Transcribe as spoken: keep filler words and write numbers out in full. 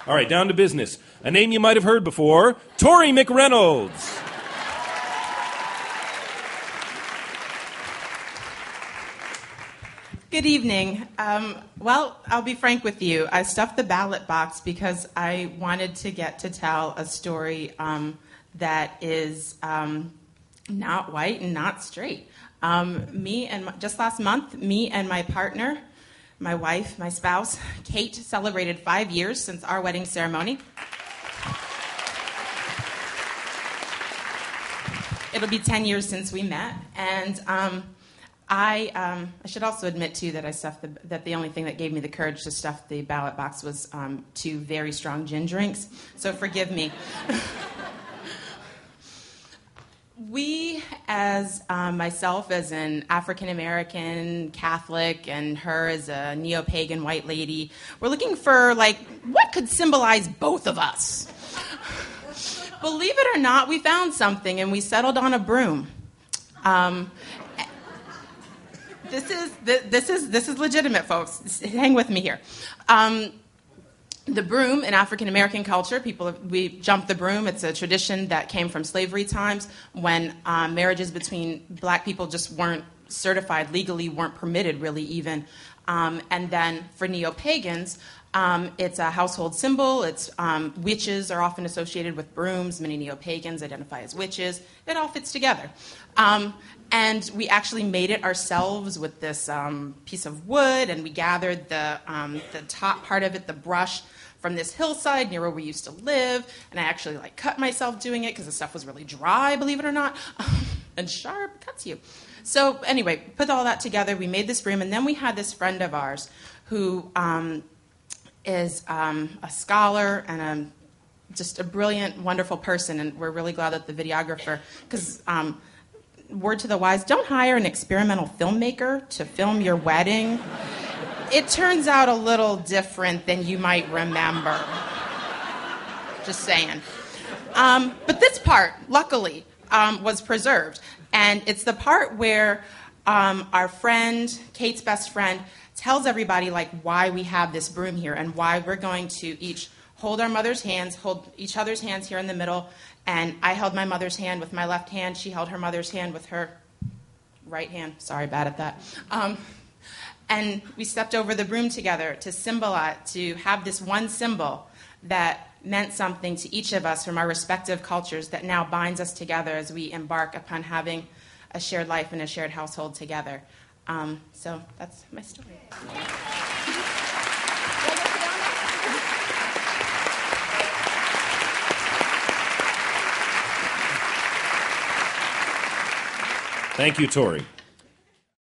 All right, down to business. A name you might have heard before, Tori McReynolds. Good evening. Um, well, I'll be frank with you. I stuffed the ballot box because I wanted to get to tell a story um, that is um, not white and not straight. Um, me and my, just last month, me and my partner, my wife, my spouse, Kate, celebrated five years since our wedding ceremony. It'll be ten years since we met, and um, I um, I should also admit too that I stuffed the, that the only thing that gave me the courage to stuff the ballot box was um, two very strong gin drinks. So forgive me. We, as um, myself as an African American Catholic and her as a neo-pagan white lady, we're looking for like what could symbolize both of us. Believe it or not, we found something and we settled on a broom. Um, This is this is this is legitimate, folks. Hang with me here. Um, the broom in African American culture, people we jump the broom. It's a tradition that came from slavery times when um, marriages between black people just weren't certified legally, weren't permitted really even. Um, and then for neo-pagans, um, it's a household symbol. It's um, witches are often associated with brooms. Many neo-pagans identify as witches. It all fits together. Um, and we actually made it ourselves with this um, piece of wood, and we gathered the um, the top part of it, the brush, from this hillside near where we used to live. And I actually like cut myself doing it because the stuff was really dry, believe it or not, and sharp, cuts you. So anyway, put all that together. We made this broom, and then we had this friend of ours who um, is um, a scholar and a, just a brilliant, wonderful person, and we're really glad that the videographer, because um, word to the wise, don't hire an experimental filmmaker to film your wedding. It turns out a little different than you might remember. Just saying. Um, but this part, luckily, um, was preserved. And it's the part where um, our friend, Kate's best friend, tells everybody like why we have this broom here and why we're going to each hold our mother's hands, hold each other's hands here in the middle. And I held my mother's hand with my left hand. She held her mother's hand with her right hand. Sorry, bad at that. Um, and we stepped over the broom together to symbolize, to have this one symbol that meant something to each of us from our respective cultures that now binds us together as we embark upon having a shared life and a shared household together. Um, so that's my story. Thank you, Tori.